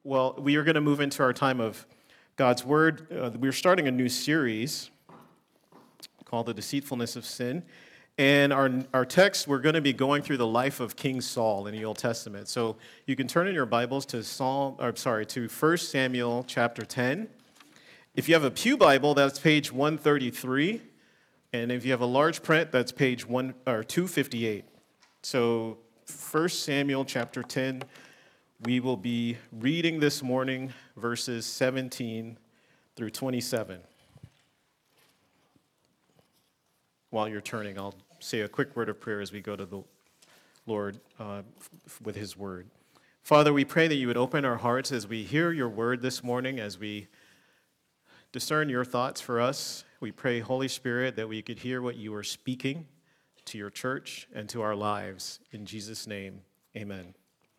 Well, we are going to move into our time of God's Word. We're starting a new series called The Deceitfulness of Sin. And our text, we're going to be going through the life of King Saul in the Old Testament. So you can turn in your Bibles to 1 Samuel chapter 10. If you have a pew Bible, that's page 133. And if you have a large print, that's page 258. So 1 Samuel chapter 10. We will be reading this morning verses 17 through 27. While you're turning, I'll say a quick word of prayer as we go to the Lord with his word. Father, we pray that you would open our hearts as we hear your word this morning, as we discern your thoughts for us. We pray, Holy Spirit, that we could hear what you are speaking to your church and to our lives. In Jesus' name, amen.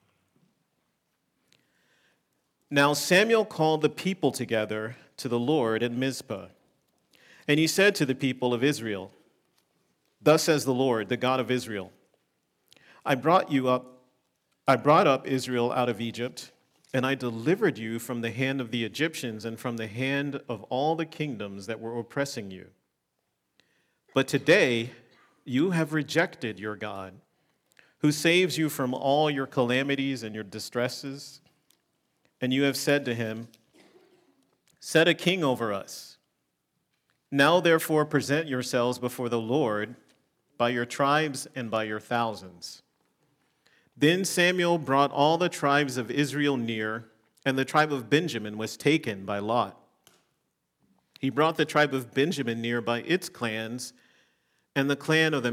Now Samuel called the people together to the Lord at Mizpah. And he said to the people of Israel, "Thus says the Lord, the God of Israel, I brought up Israel out of Egypt, and I delivered you from the hand of the Egyptians and from the hand of all the kingdoms that were oppressing you. But today you have rejected your God, who saves you from all your calamities and your distresses. And you have said to him, 'Set a king over us.' Now therefore present yourselves before the Lord by your tribes and by your thousands." Then Samuel brought all the tribes of Israel near, and the tribe of Benjamin was taken by lot. He brought the tribe of Benjamin near by its clans, and the clan of the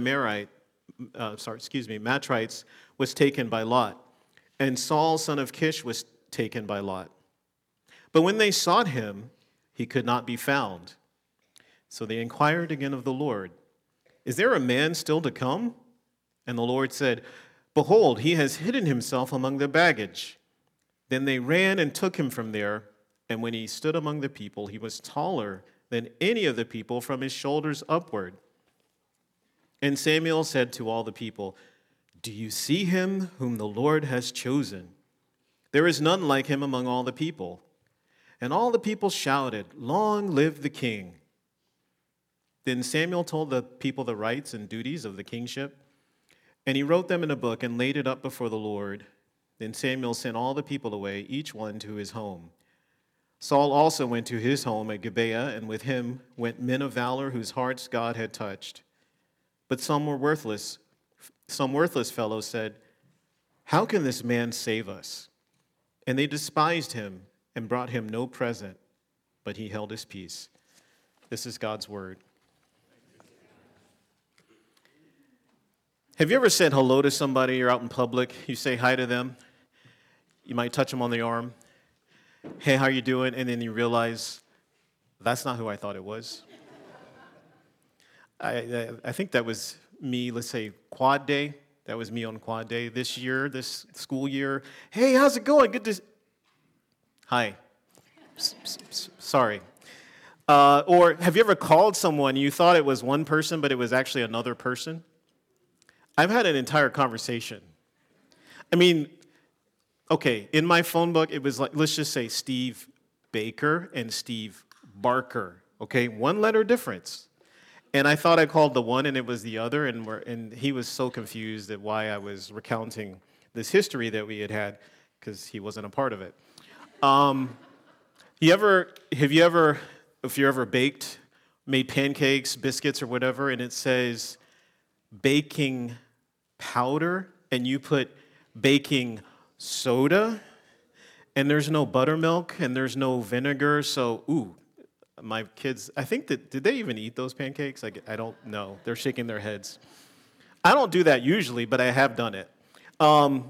Matrites was taken by lot, and Saul son of Kish was taken by lot. But when they sought him, he could not be found. So they inquired again of the Lord, "Is there a man still to come?" And the Lord said, "Behold, he has hidden himself among the baggage." Then they ran and took him from there, and when he stood among the people, he was taller than any of the people from his shoulders upward. And Samuel said to all the people, "Do you see him whom the Lord has chosen? There is none like him among all the people." And all the people shouted, "Long live the king." Then Samuel told the people the rights and duties of the kingship, and he wrote them in a book and laid it up before the Lord. Then Samuel sent all the people away, each one to his home. Saul also went to his home at Gibeah, and with him went men of valor whose hearts God had touched. But some worthless fellows said, "How can this man save us?" And they despised him and brought him no present, but he held his peace. This is God's word. Have you ever said hello to somebody? You're out in public, you say hi to them. You might touch them on the arm. "Hey, how you doing?" And then you realize, that's not who I thought it was. I think that was me, let's say, Quad Day. That was me on Quad Day this year, this school year. "Hey, how's it going? Good to..." Hi. Sorry. Or have you ever called someone, you thought it was one person, but it was actually another person? I've had an entire conversation. I mean, okay, in my phone book, it was like, let's just say Steve Baker and Steve Barker, okay? One letter difference. And I thought I called the one and it was the other, and he was so confused at why I was recounting this history that we had because he wasn't a part of it. If you ever baked, made pancakes, biscuits, or whatever, and it says baking powder, and you put baking soda, and there's no buttermilk, and there's no vinegar, so, my kids, I think did they even eat those pancakes? I don't know. They're shaking their heads. I don't do that usually, but I have done it. I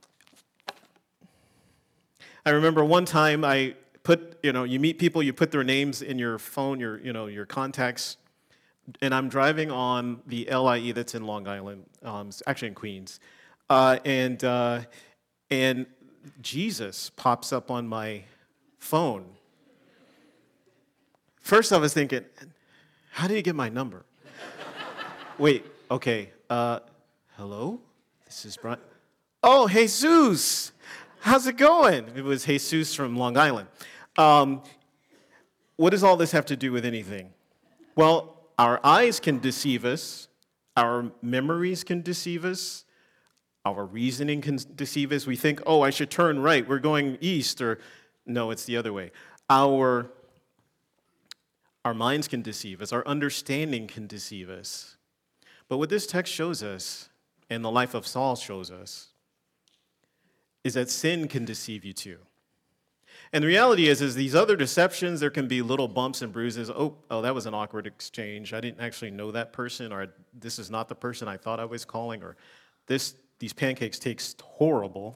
remember one time I put, you meet people, you put their names in your phone, your contacts, and I'm driving on the LIE that's in Long Island, it's actually in Queens, and Jesus pops up on my phone. First I was thinking, how did he get my number? Wait, okay, hello? This is Brian. Oh, Jesus! how's it going? It was Jesus from Long Island. Um, what does all this have to do with anything? Well, our eyes can deceive us, our memories can deceive us, our reasoning can deceive us. We think, oh, I should turn right, we're going east, or no, it's the other way. Our minds can deceive us, our understanding can deceive us. But what this text shows us, and the life of Saul shows us, is that sin can deceive you too. And the reality is these other deceptions, there can be little bumps and bruises. Oh, that was an awkward exchange. I didn't actually know that person, or this is not the person I thought I was calling, or these pancakes taste horrible.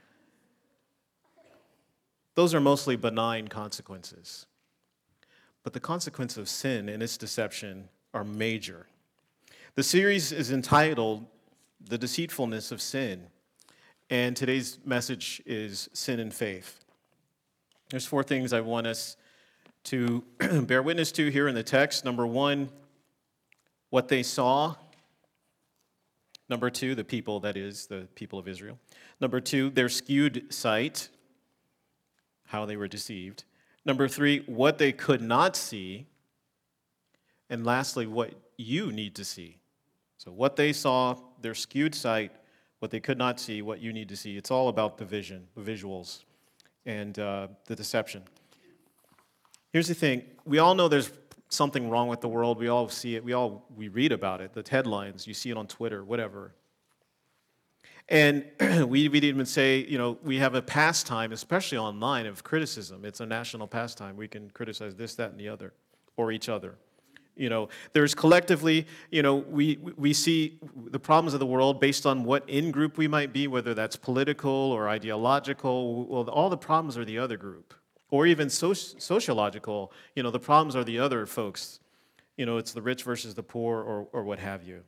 Those are mostly benign consequences. But the consequence of sin and its deception are major. The series is entitled The Deceitfulness of Sin, and today's message is Sin and Faith. There's 4 things I want us to bear witness to here in the text. Number 1, what they saw. Number 2, the people, that is, the people of Israel. Number 2, their skewed sight, how they were deceived. Number 3, what they could not see. And lastly, what you need to see. So what they saw, their skewed sight, what they could not see, what you need to see. It's all about the vision, the visuals, and the deception. Here's the thing. We all know there's something wrong with the world. We all see it. We read about it, the headlines. You see it on Twitter, whatever. And we'd even say, we have a pastime, especially online, of criticism. It's a national pastime. We can criticize this, that, and the other, or each other. There's collectively, we see the problems of the world based on what in-group we might be, whether that's political or ideological. Well, all the problems are the other group. Or even sociological, the problems are the other folks. It's the rich versus the poor or what have you.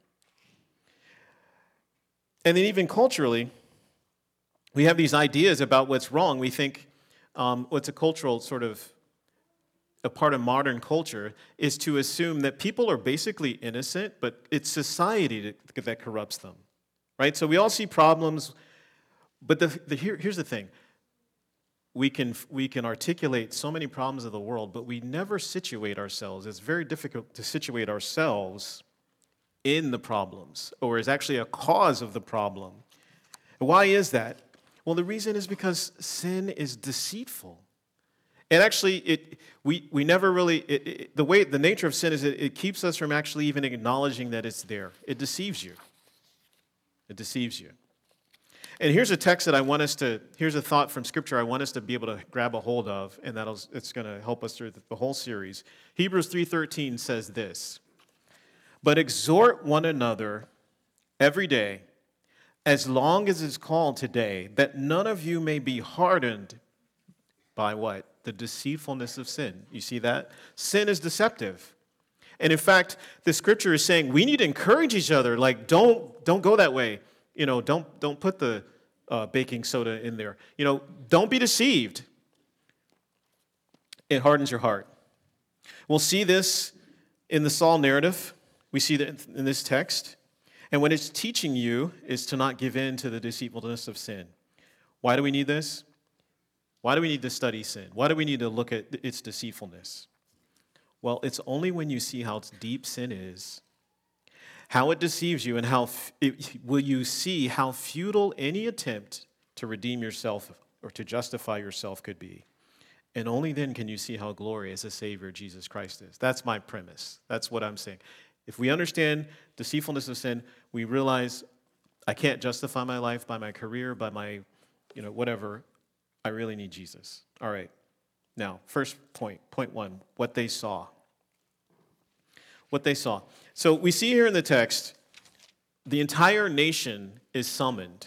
And then even culturally, we have these ideas about what's wrong. We think what's a cultural sort of a part of modern culture is to assume that people are basically innocent, but it's society that corrupts them, right? So we all see problems, but here's the thing. We can articulate so many problems of the world, but we never situate ourselves. It's very difficult to situate ourselves in the problems, or is actually a cause of the problem. Why is that? Well, the reason is because sin is deceitful. And actually, we never really, the nature of sin is it keeps us from actually even acknowledging that it's there. It deceives you. It deceives you. And here's a text that here's a thought from Scripture I want us to be able to grab a hold of, and it's going to help us through the whole series. Hebrews 3:13 says this, "But exhort one another every day, as long as it's called today, that none of you may be hardened by" what? The deceitfulness of sin. You see that? Sin is deceptive. And in fact, the Scripture is saying we need to encourage each other. Like, don't go that way. Don't put the baking soda in there. Don't be deceived. It hardens your heart. We'll see this in the Saul narrative. We see that in this text. And what it's teaching you is to not give in to the deceitfulness of sin. Why do we need this? Why do we need to study sin? Why do we need to look at its deceitfulness? Well, it's only when you see how deep sin is, how it deceives you, and will you see how futile any attempt to redeem yourself or to justify yourself could be. And only then can you see how glorious a Savior Jesus Christ is. That's my premise. That's what I'm saying. If we understand deceitfulness of sin, we realize I can't justify my life by my career, by my, whatever. I really need Jesus. All right. Now, first point 1, what they saw. What they saw. So we see here in the text, the entire nation is summoned.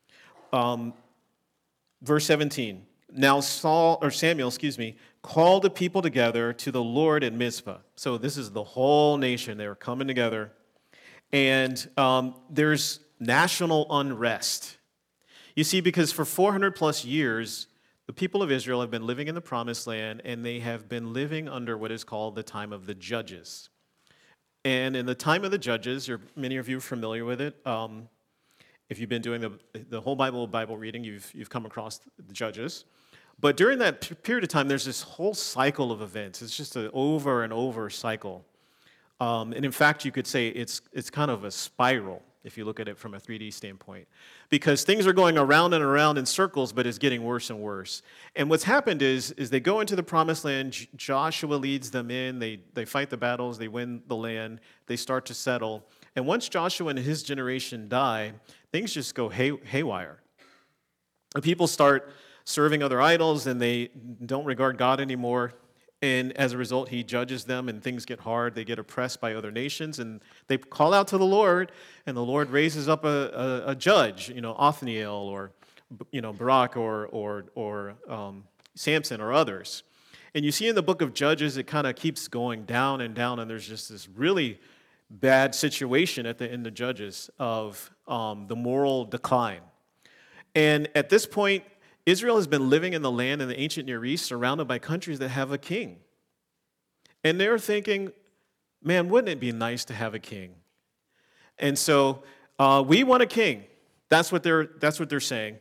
Verse 17. Now Samuel, called the people together to the Lord at Mizpah. So this is the whole nation. They were coming together. And there's national unrest. You see, because for 400 plus years, the people of Israel have been living in the Promised Land, and they have been living under what is called the time of the Judges. And in the time of the Judges, many of you are familiar with it, If you've been doing the whole Bible reading, you've come across the Judges. But during that period of time, there's this whole cycle of events. It's just an over and over cycle. And in fact, you could say it's kind of a spiral if you look at it from a 3D standpoint, because things are going around and around in circles, but it's getting worse and worse. And what's happened is they go into the promised land. Joshua leads them in. They fight the battles. They win the land. They start to settle. And once Joshua and his generation die, things just go haywire. And people start serving other idols, and they don't regard God anymore. And as a result, he judges them, and things get hard. They get oppressed by other nations, and they call out to the Lord, and the Lord raises up a judge, Othniel or, Barak or Samson or others. And you see in the book of Judges, it kind of keeps going down and down, and there's just this really bad situation at the end of Judges of the moral decline. And at this point, Israel has been living in the land in the ancient Near East, surrounded by countries that have a king. And they're thinking, man, wouldn't it be nice to have a king? And so we want a king. That's what they're saying.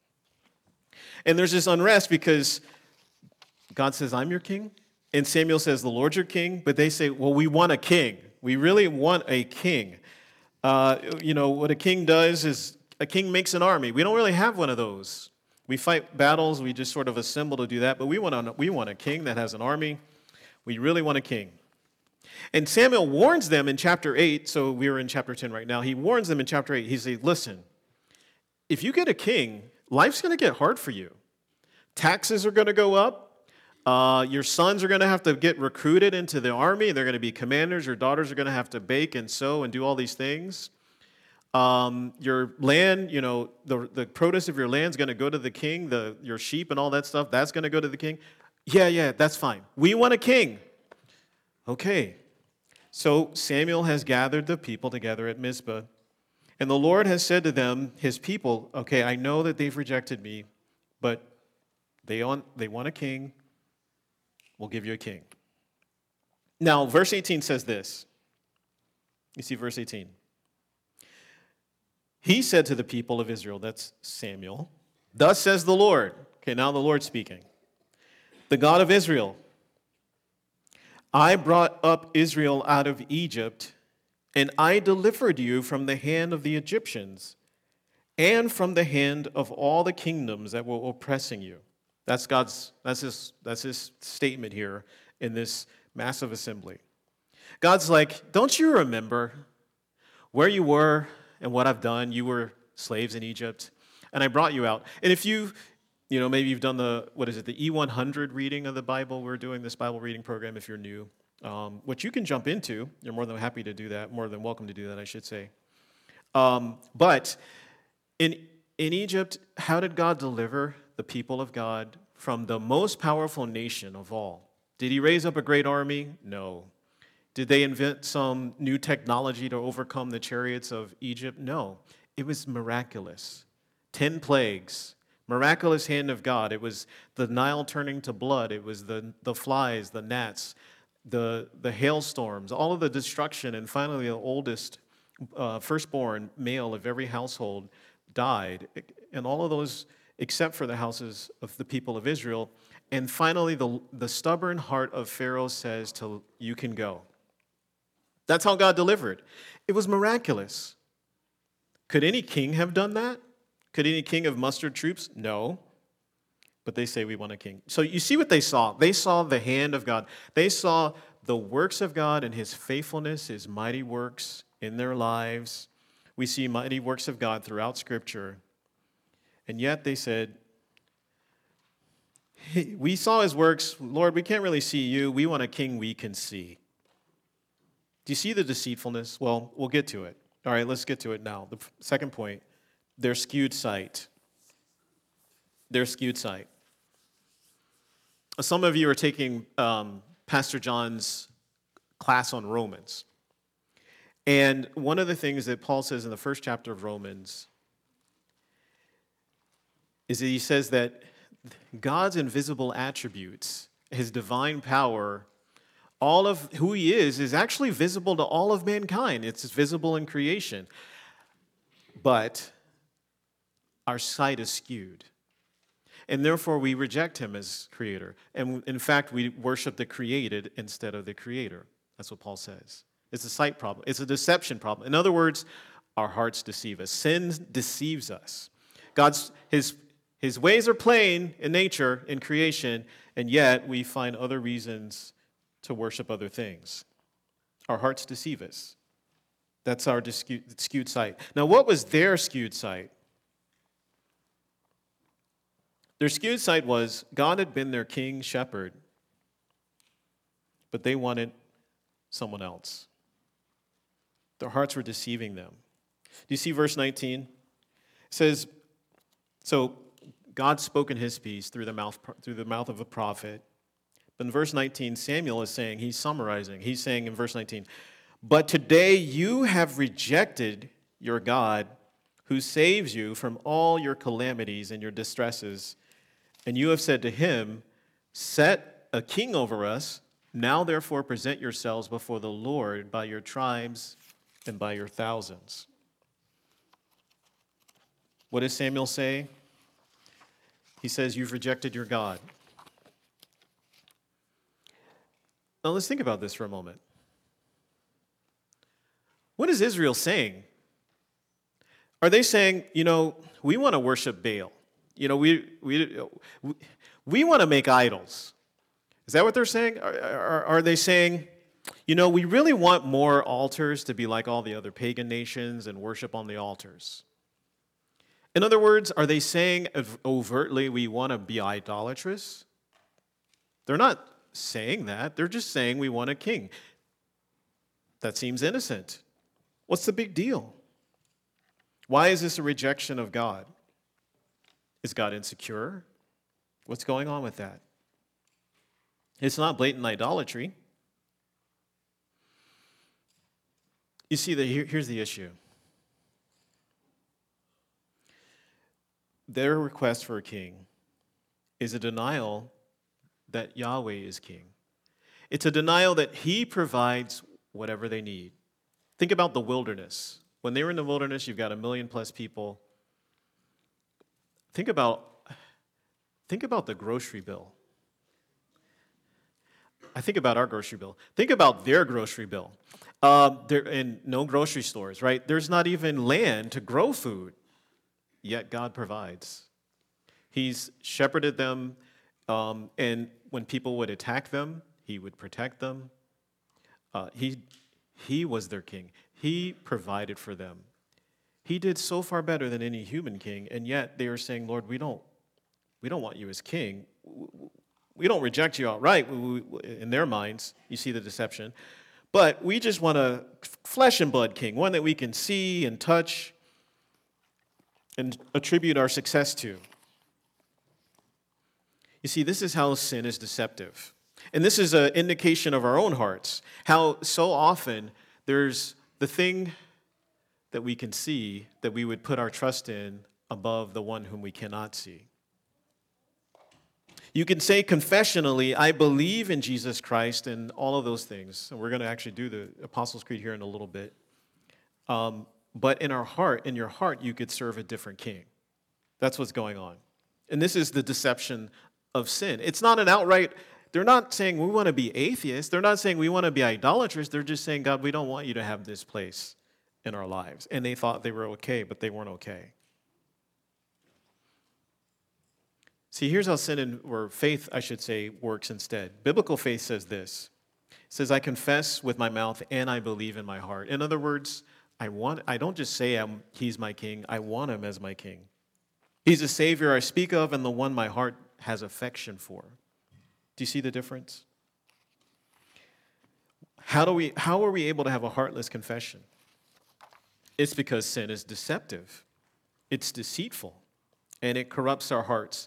And there's this unrest because God says, I'm your king. And Samuel says, the Lord's your king. But they say, well, we want a king. We really want a king. What a king does is a king makes an army. We don't really have one of those. We fight battles. We just sort of assemble to do that. But we want a king that has an army. We really want a king. And Samuel warns them in chapter 8. So we're in chapter 10 right now. He warns them in chapter 8. He says, listen, if you get a king, life's going to get hard for you. Taxes are going to go up. Your sons are going to have to get recruited into the army. They're going to be commanders. Your daughters are going to have to bake and sew and do all these things. Your land, the produce of your land is going to go to the king. Your sheep and all that stuff, that's going to go to the king. Yeah, that's fine. We want a king. Okay. So Samuel has gathered the people together at Mizpah, and the Lord has said to them, his people, okay, I know that they've rejected me, but they want a king. We'll give you a king. Now, verse 18 says this. You see verse 18. He said to the people of Israel, that's Samuel, thus says the Lord. Okay, now the Lord speaking. The God of Israel, I brought up Israel out of Egypt, and I delivered you from the hand of the Egyptians and from the hand of all the kingdoms that were oppressing you. That's his statement here in this massive assembly. God's like, don't you remember where you were and what I've done? You were slaves in Egypt, and I brought you out. And if maybe you've done the E100 reading of the Bible. We're doing this Bible reading program if you're new, which you can jump into. You're more than happy to do that, more than welcome to do that, I should say. But in Egypt, how did God deliver the people of God from the most powerful nation of all? Did he raise up a great army? No. Did they invent some new technology to overcome the chariots of Egypt? No. It was miraculous. 10 plagues. Miraculous hand of God. It was the Nile turning to blood. It was the flies, the gnats, the hailstorms, all of the destruction, and finally the oldest firstborn male of every household died. And all of those except for the houses of the people of Israel. And finally, the stubborn heart of Pharaoh says you can go. That's how God delivered. It was miraculous. Could any king have done that? Could any king have mustered troops? No. But they say we want a king. So you see what they saw. They saw the hand of God. They saw the works of God and his faithfulness, his mighty works in their lives. We see mighty works of God throughout Scripture. And yet they said, hey, we saw his works. Lord, we can't really see you. We want a king we can see. Do you see the deceitfulness? Well, we'll get to it. All right, let's get to it now. The second point, their skewed sight. Their skewed sight. Some of you are taking Pastor John's class on Romans. And one of the things that Paul says in the first chapter of Romans is that he says that God's invisible attributes, his divine power, all of who he is actually visible to all of mankind. It's visible in creation. But our sight is skewed. And therefore, we reject him as creator. And in fact, we worship the created instead of the creator. That's what Paul says. It's a sight problem. It's a deception problem. In other words, our hearts deceive us. Sin deceives us. His ways are plain in nature, in creation, and yet we find other reasons to worship other things. Our hearts deceive us. That's our skewed sight. Now, what was their skewed sight? Their skewed sight was God had been their king shepherd, but they wanted someone else. Their hearts were deceiving them. Do you see verse 19? It says, so God spoke in his peace through the mouth of a prophet. But in verse 19, Samuel is saying, he's summarizing. He's saying in verse 19, but today you have rejected your God who saves you from all your calamities and your distresses. And you have said to him, set a king over us. Now therefore present yourselves before the Lord by your tribes and by your thousands. What does Samuel say? He says, you've rejected your God. Now let's think about this for a moment. What is Israel saying? Are they saying, we want to worship Baal? We want to make idols. Is that what they're saying? Are they saying, we really want more altars to be like all the other pagan nations and worship on the altars? In other words, are they saying overtly we want to be idolatrous? They're not saying that. They're just saying we want a king. That seems innocent. What's the big deal? Why is this a rejection of God? Is God insecure? What's going on with that? It's not blatant idolatry. You see, here's the issue. Their request for a king is a denial that Yahweh is king. It's a denial that he provides whatever they need. Think about the wilderness. When they were in the wilderness, you've got 1 million plus people. Think about the grocery bill. I think about our grocery bill. Think about their grocery bill. And no grocery stores, right? There's not even land to grow food, yet God provides. He's shepherded them, and when people would attack them, he would protect them. He was their king. He provided for them. He did so far better than any human king, and yet they are saying, Lord, we don't want you as king. We don't reject you outright. In their minds, you see the deception. But we just want a flesh and blood king, one that we can see and touch and attribute our success to. You see, this is how sin is deceptive. And this is an indication of our own hearts, how so often there's the thing that we can see that we would put our trust in above the one whom we cannot see. You can say confessionally, I believe in Jesus Christ and all of those things. And we're going to actually do the Apostles' Creed here in a little bit. But in your heart, you could serve a different king. That's what's going on. And this is the deception of sin. It's not an outright, they're not saying we want to be atheists. They're not saying we want to be idolatrous. They're just saying, God, we don't want you to have this place in our lives. And they thought they were okay, but they weren't okay. See, here's how or faith, I should say, works instead. Biblical faith says this. It says, I confess with my mouth and I believe in my heart. In other words, I don't just say he's my king. I want him as my king. He's the Savior I speak of and the one my heart has affection for. Do you see the difference? How are we able to have a heartless confession? It's because sin is deceptive. It's deceitful. And it corrupts our hearts.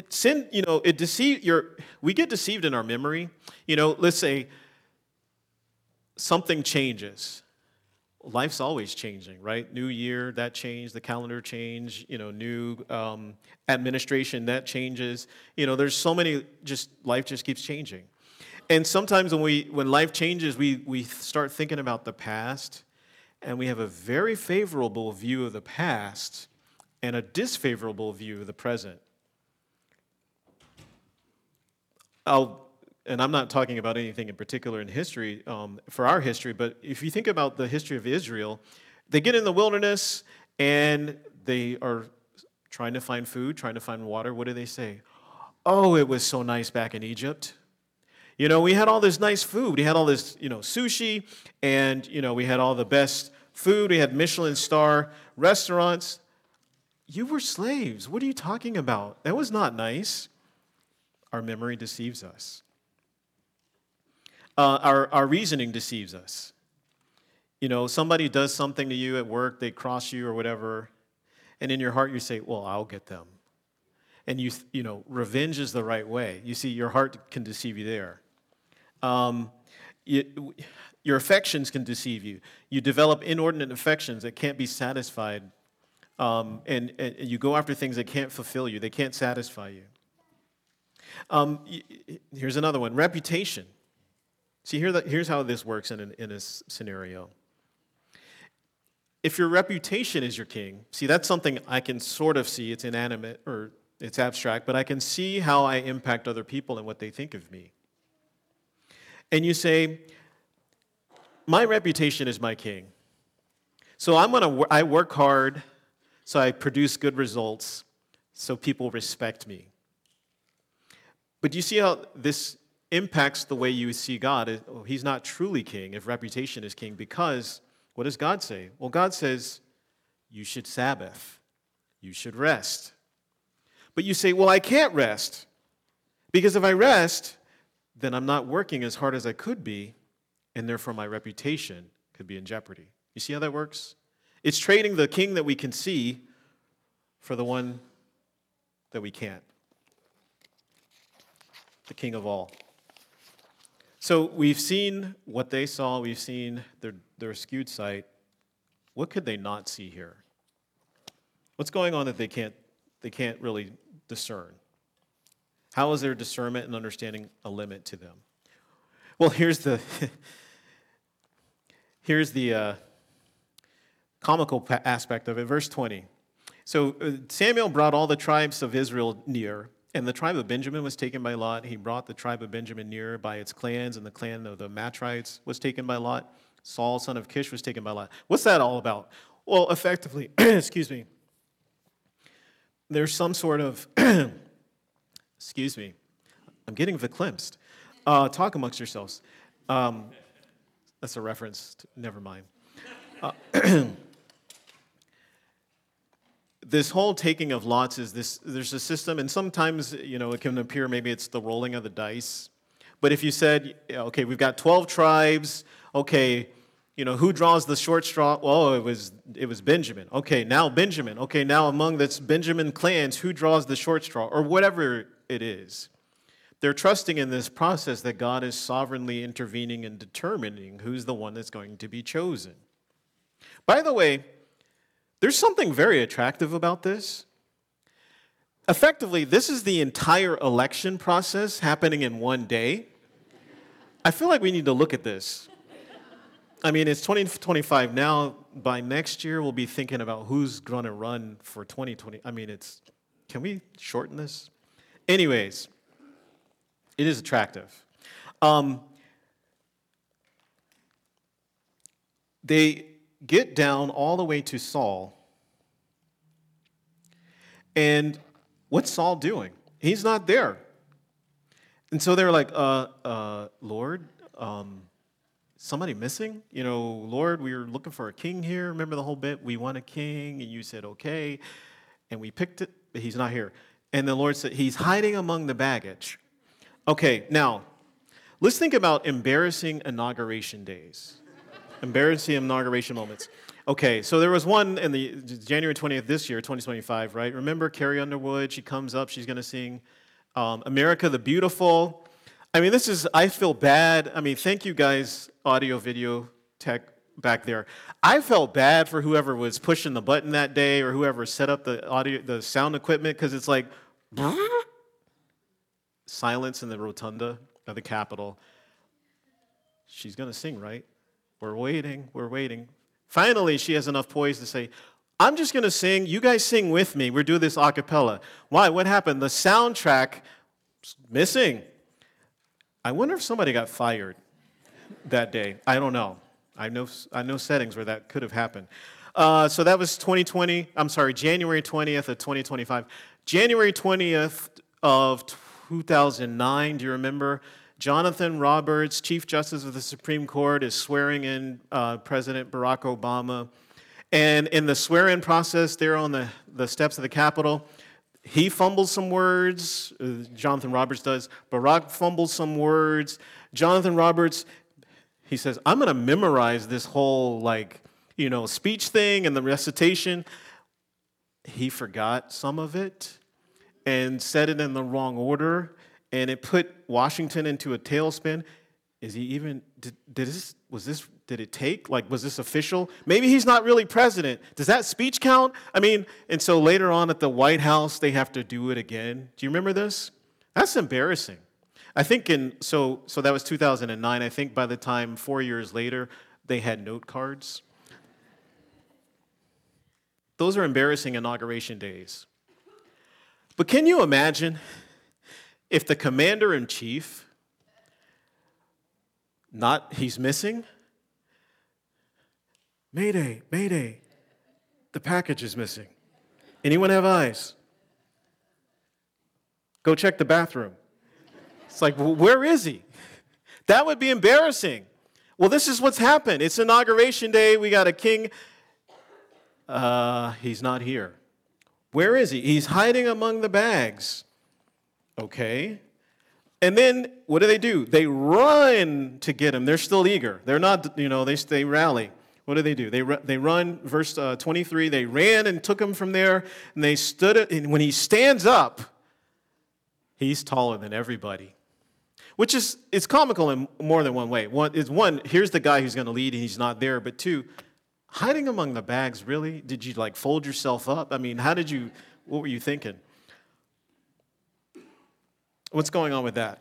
We get deceived in our memory. Let's say something changes. Life's always changing, right? New year, that changed. The calendar changed. New administration, that changes. There's so many. Life just keeps changing. And sometimes when life changes, we start thinking about the past, and we have a very favorable view of the past. and a disfavorable view of the present. And I'm not talking about anything in particular in history, for our history, but if you think about the history of Israel, they get in the wilderness and they are trying to find food, trying to find water. What do they say? Oh, it was so nice back in Egypt. We had all this nice food. We had all this, sushi, and, we had all the best food. We had Michelin star restaurants. You were slaves. What are you talking about? That was not nice. Our memory deceives us. Our reasoning deceives us. Somebody does something to you at work, they cross you or whatever, and in your heart you say, well, I'll get them. And revenge is the right way. You see, your heart can deceive you there. Your affections can deceive you. You develop inordinate affections that can't be satisfied, and you go after things that can't fulfill you. They can't satisfy you. Here's another one, reputation. See, here's how this works in a scenario. If your reputation is your king, see, that's something I can sort of see. It's inanimate or it's abstract, but I can see how I impact other people and what they think of me. And you say, my reputation is my king. So I work hard, so I produce good results, so people respect me. But you see how this impacts the way you see God? He's not truly king if reputation is king, because what does God say? Well, God says, you should Sabbath. You should rest. But you say, well, I can't rest, because if I rest, then I'm not working as hard as I could be, and therefore my reputation could be in jeopardy. You see how that works? It's trading the king that we can see for the one that we can't. The king of all. So we've seen what they saw. We've seen their skewed sight. What could they not see here? What's going on that they can't really discern? How is their discernment and understanding a limit to them? Well, here's the comical aspect of it. Verse 20. So Samuel brought all the tribes of Israel near, and the tribe of Benjamin was taken by Lot. He brought the tribe of Benjamin near by its clans, and the clan of the Matrites was taken by Lot. Saul, son of Kish, was taken by Lot. What's that all about? Well, effectively, excuse me, there's some sort of, excuse me, I'm getting verklempt. Talk amongst yourselves. That's a reference to, never mind. This whole taking of lots is this, there's a system, and sometimes, it can appear maybe it's the rolling of the dice. But if you said, okay, we've got 12 tribes, okay, who draws the short straw? Well, it was Benjamin. Okay, now Benjamin. Okay, now among this Benjamin clans, who draws the short straw? Or whatever it is. They're trusting in this process that God is sovereignly intervening and determining who's the one that's going to be chosen. By the way, there's something very attractive about this. Effectively, this is the entire election process happening in one day. I feel like we need to look at this. I mean, it's 2025 now. By next year, we'll be thinking about who's going to run for 2020. I mean, can we shorten this? Anyways, it is attractive. They get down all the way to Saul. And what's Saul doing? He's not there. And so they're like, Lord, somebody missing? Lord, we were looking for a king here. Remember the whole bit? We want a king, and you said, okay. And we picked it, but he's not here. And the Lord said, he's hiding among the baggage. Okay, now, let's think about embarrassing inauguration days. Embarrassing inauguration moments. Okay, so there was one in the January 20th this year, 2025, right? Remember Carrie Underwood? She comes up, she's going to sing America the Beautiful. I mean, I feel bad. I mean, thank you guys, audio, video, tech back there. I felt bad for whoever was pushing the button that day or whoever set up the sound equipment, because it's like, silence in the rotunda of the Capitol. She's going to sing, right? We're waiting. Finally, she has enough poise to say, I'm just going to sing. You guys sing with me. We're doing this a cappella. Why? What happened? The soundtrack missing. I wonder if somebody got fired that day. I don't know. I know settings where that could have happened. So that was January 20th of 2025. January 20th of 2009, do you remember? Jonathan Roberts, Chief Justice of the Supreme Court, is swearing in President Barack Obama. And in the swear-in process there on the steps of the Capitol, he fumbles some words. Jonathan Roberts does. Barack fumbles some words. Jonathan Roberts, he says, I'm going to memorize this whole, speech thing and the recitation. He forgot some of it and said it in the wrong order, and it put Washington into a tailspin. Is he even, did it take? Was this official? Maybe he's not really president. Does that speech count? And so later on at the White House, they have to do it again. Do you remember this? That's embarrassing. I think so that was 2009. I think by the time 4 years later, they had note cards. Those are embarrassing inauguration days. But can you imagine if the commander-in-chief, he's missing? Mayday, mayday, the package is missing. Anyone have eyes? Go check the bathroom. It's like, well, where is he? That would be embarrassing. Well, this is what's happened. It's inauguration day. We got a king. He's not here. Where is he? He's hiding among the bags. Okay. And then what do? They run to get him. They're still eager. They're not, they rally. What do? They run, verse 23, they ran and took him from there, and they stood, and when he stands up, he's taller than everybody. Which it's comical in more than one way. One, here's the guy who's going to lead, and he's not there. But two, hiding among the bags, really? Did you fold yourself up? What were you thinking? What's going on with that?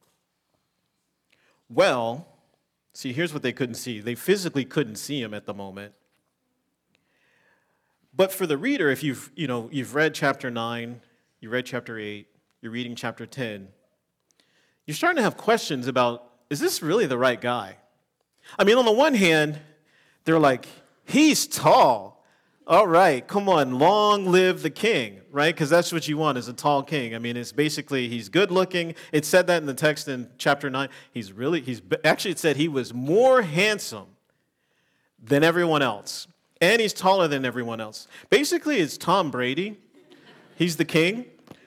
Well, see, here's what they couldn't see. They physically couldn't see him at the moment. But for the reader, if you've read chapter 9, you read chapter 8, you're reading chapter 10, you're starting to have questions about, is this really the right guy? On the one hand, they're like, he's tall. All right, come on, long live the king, right? Because that's what you want, is a tall king. It's basically, he's good looking. It said that in the text in chapter 9. Actually, it said he was more handsome than everyone else. And he's taller than everyone else. Basically, it's Tom Brady. He's the king.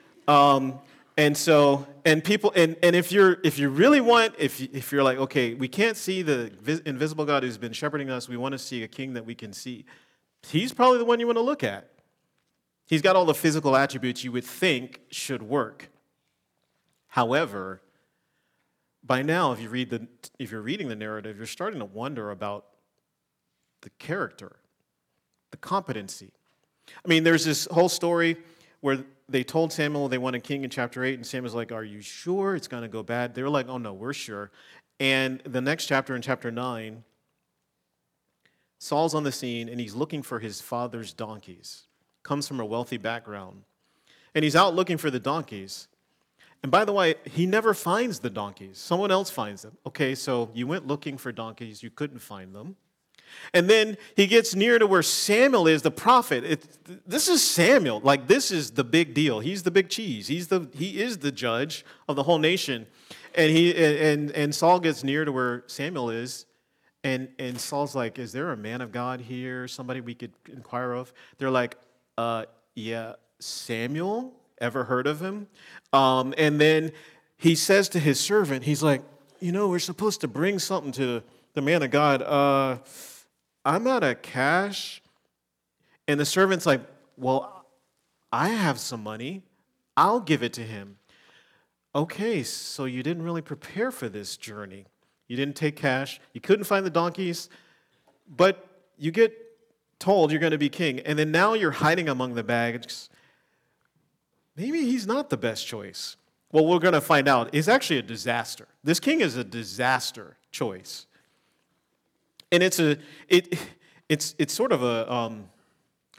If you really want, if you're like, okay, we can't see the invisible God who's been shepherding us, we want to see a king that we can see, he's probably the one you want to look at. He's got all the physical attributes you would think should work. However, by now, if you're reading the narrative, you're starting to wonder about the character, the competency. There's this whole story where they told Samuel they want a king in chapter 8, and Samuel's like, are you sure it's going to go bad? They were like, oh no, we're sure. And the next chapter, in chapter 9, Saul's on the scene, and he's looking for his father's donkeys. Comes from a wealthy background. And he's out looking for the donkeys. And by the way, he never finds the donkeys. Someone else finds them. Okay, so you went looking for donkeys. You couldn't find them. And then he gets near to where Samuel is, the prophet. This is Samuel. This is the big deal. He's the big cheese. He is the judge of the whole nation. And Saul gets near to where Samuel is. And Saul's like, is there a man of God here? Somebody we could inquire of? They're like, yeah, Samuel? Ever heard of him? And then he says to his servant, he's like, we're supposed to bring something to the man of God. I'm out of cash. And the servant's like, well, I have some money. I'll give it to him. Okay, so you didn't really prepare for this journey. You didn't take cash. You couldn't find the donkeys. But you get told you're going to be king. And then now you're hiding among the bags. Maybe he's not the best choice. Well, we're going to find out. It's actually a disaster. This king is a disaster choice. And it's sort of a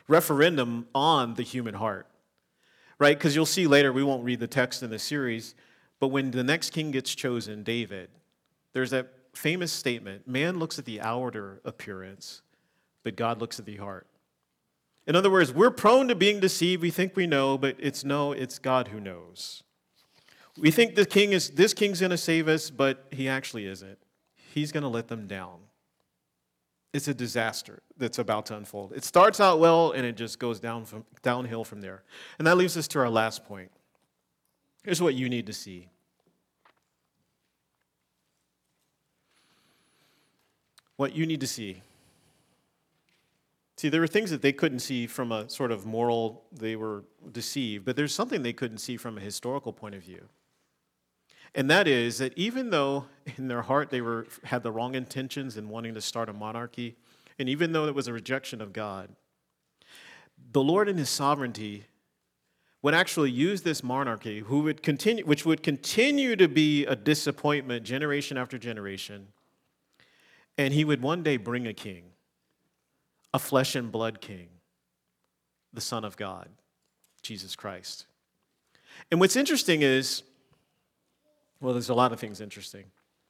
referendum on the human heart, right? Because you'll see later, we won't read the text in the series, but when the next king gets chosen, David, there's that famous statement, man looks at the outer appearance, but God looks at the heart. In other words, we're prone to being deceived. We think we know, but it's God who knows. We think this king's going to save us, but he actually isn't. He's going to let them down. It's a disaster that's about to unfold. It starts out well, and it just goes downhill from there. And that leads us to our last point. Here's what you need to see. What you need to see. See, there were things that they couldn't see from a sort of moral, they were deceived, but there's something they couldn't see from a historical point of view. And that is that even though in their heart they had the wrong intentions in wanting to start a monarchy, and even though it was a rejection of God, the Lord in his sovereignty would actually use this monarchy, which would continue to be a disappointment generation after generation, and he would one day bring a king, a flesh and blood king, the Son of God, Jesus Christ. And what's interesting is, well, there's a lot of things interesting.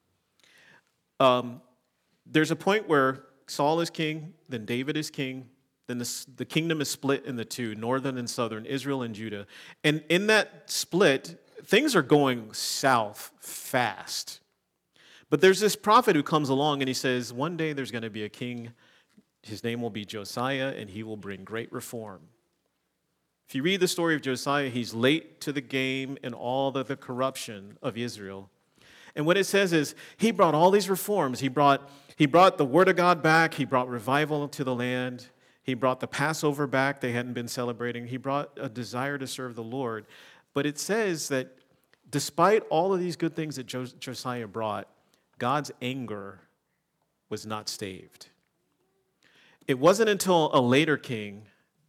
There's a point where Saul is king, then David is king, then the kingdom is split into two, northern and southern, Israel and Judah. And in that split, things are going south fast. But there's this prophet who comes along and he says, one day there's going to be a king. His name will be Josiah, and he will bring great reform. If you read the story of Josiah, he's late to the game in all the corruption of Israel. And what it says is he brought all these reforms. He brought the word of God back. He brought revival to the land. He brought the Passover back. They hadn't been celebrating. He brought a desire to serve the Lord. But it says that despite all of these good things that Josiah brought, God's anger was not staved. It wasn't until a later king,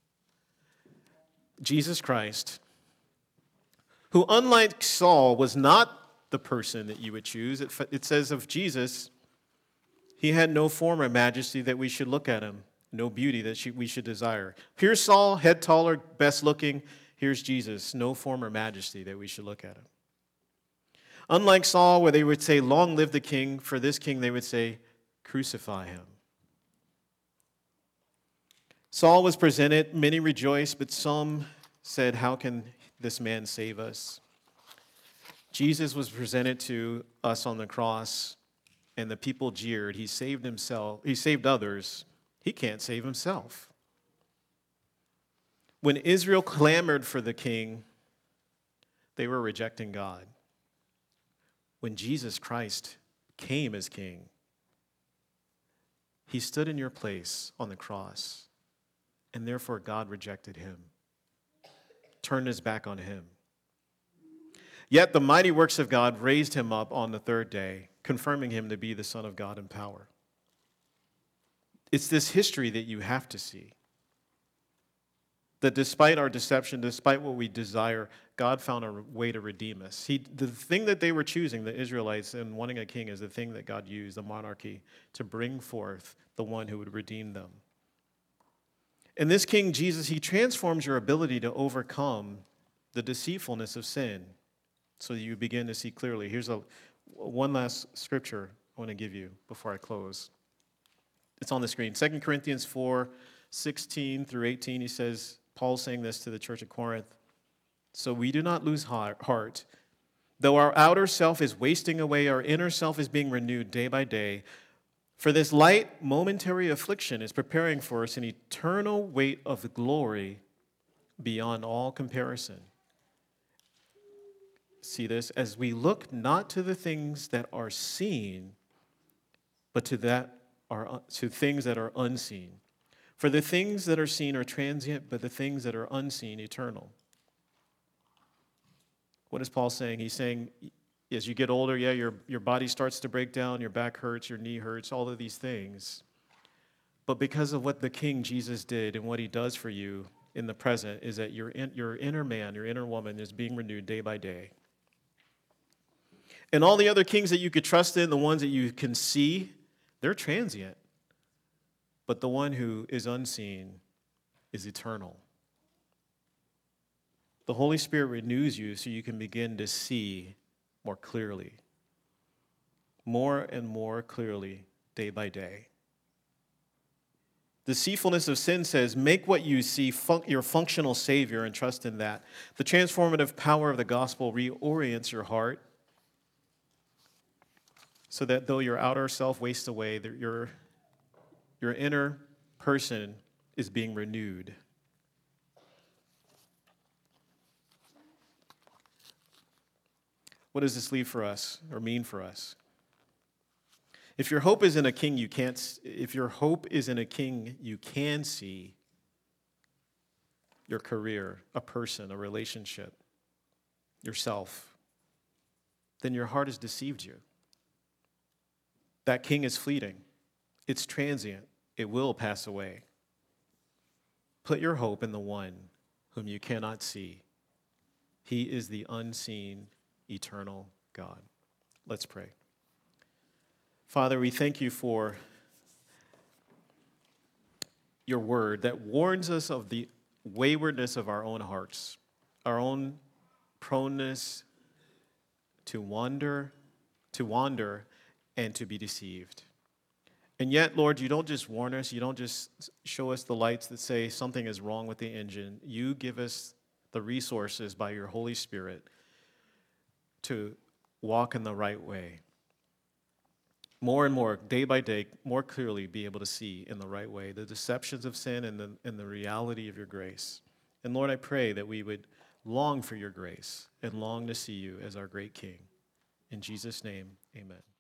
Jesus Christ, who, unlike Saul, was not the person that you would choose. It says of Jesus, he had no form or majesty that we should look at him, no beauty that we should desire. Here's Saul, head taller, best looking. Here's Jesus, no form or majesty that we should look at him. Unlike Saul, where they would say, long live the king, for this king they would say, crucify him. Saul was presented, many rejoiced, but some said, how can this man save us? Jesus was presented to us on the cross, and the people jeered. He saved himself. He saved others. He can't save himself. When Israel clamored for the king, they were rejecting God. When Jesus Christ came as king, he stood in your place on the cross. And therefore, God rejected him, turned his back on him. Yet the mighty works of God raised him up on the third day, confirming him to be the Son of God in power. It's this history that you have to see. That despite our deception, despite what we desire, God found a way to redeem us. The thing that they were choosing, the Israelites, and wanting a king, is the thing that God used, the monarchy, to bring forth the one who would redeem them. And this King Jesus, he transforms your ability to overcome the deceitfulness of sin so that you begin to see clearly. Here's one last scripture I want to give you before I close. It's on the screen. 2 Corinthians 4:16 through 18, he says, Paul's saying this to the church of Corinth. So we do not lose heart. Though our outer self is wasting away, our inner self is being renewed day by day. For this light, momentary affliction is preparing for us an eternal weight of glory beyond all comparison. See this? As we look not to the things that are seen, but to things that are unseen. For the things that are seen are transient, but the things that are unseen, eternal. What is Paul saying? He's saying, as you get older, your body starts to break down, your back hurts, your knee hurts, all of these things. But because of what the King Jesus did and what he does for you in the present, is that your inner man, your inner woman is being renewed day by day. And all the other kings that you could trust in, the ones that you can see, they're transient. But the one who is unseen is eternal. The Holy Spirit renews you so you can begin to see more clearly, more and more clearly, day by day. The deceitfulness of sin says, make what you see your functional Savior and trust in that. The transformative power of the gospel reorients your heart so that though your outer self wastes away, that your inner person is being renewed. What does this leave for us or mean for us? If your hope is in a king you can see, your career, a person, a relationship, yourself, then your heart has deceived you. That king is fleeting. It's transient. It will pass away. Put your hope in the one whom you cannot see. He is the unseen, eternal God. Let's pray. Father, we thank you for your word that warns us of the waywardness of our own hearts, our own proneness to wander, and to be deceived. And yet, Lord, you don't just warn us, you don't just show us the lights that say something is wrong with the engine. You give us the resources by your Holy Spirit to walk in the right way. More and more, day by day, more clearly be able to see in the right way the deceptions of sin and the reality of your grace. And Lord, I pray that we would long for your grace and long to see you as our great King. In Jesus' name, amen.